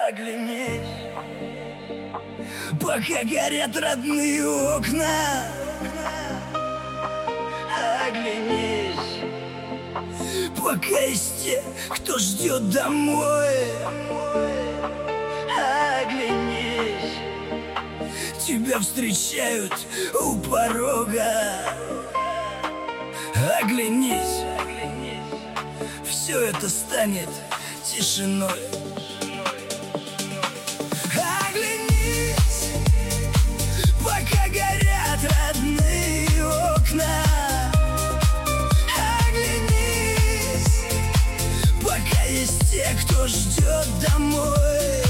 Оглянись, пока горят родные окна. Оглянись, пока есть те, кто ждет домой. Оглянись, тебя встречают у порога. Оглянись, все это станет тишиной. Оглянись, пока горят родные окна. Оглянись, пока есть те, кто ждет домой.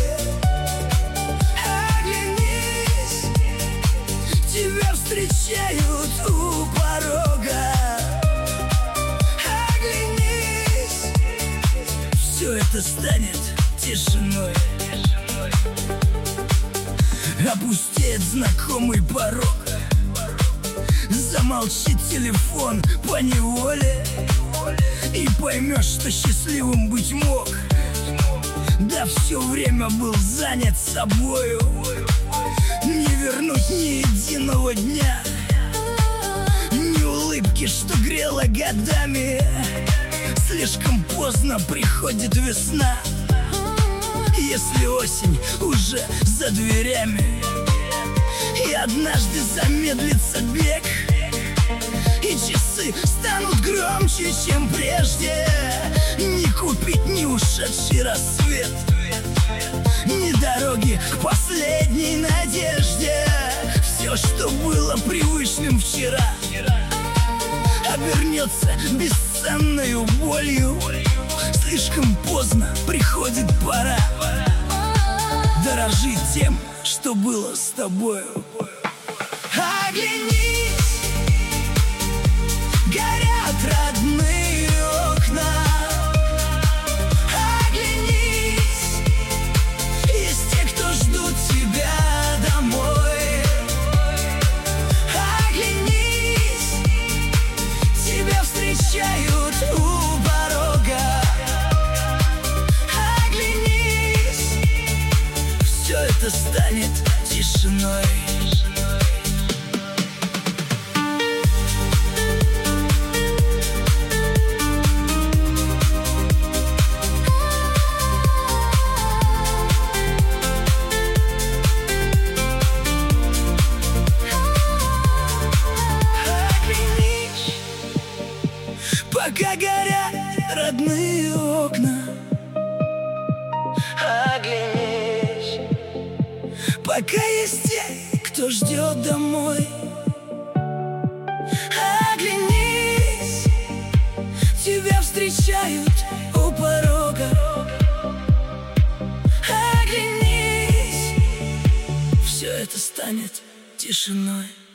Оглянись, тебя встречают у порога. Оглянись, все это станет тишиной. Опустеет знакомый порог, замолчит телефон поневоле, и поймешь, что счастливым быть мог, да все время был занят собою. Не вернуть ни единого дня, ни улыбки, что грела годами. Слишком поздно приходит весна, если осень уже за дверями. И однажды замедлится бег, и часы станут громче, чем прежде. Не купить ни ушедший рассвет, ни дороги к последней надежде. Все, что было привычным вчера, обернется бесценною болью. Слишком поздно приходит пора дорожить тем, что было с тобою. Оглянись, горят родные окна. Оглянись, есть те, кто ждут тебя домой. Оглянись, тебя встречают у порога. Оглянись, все это станет тишиной. Пока горят родные окна. Оглянись, пока есть те, кто ждет домой. Оглянись, тебя встречают у порога. Оглянись, все это станет тишиной.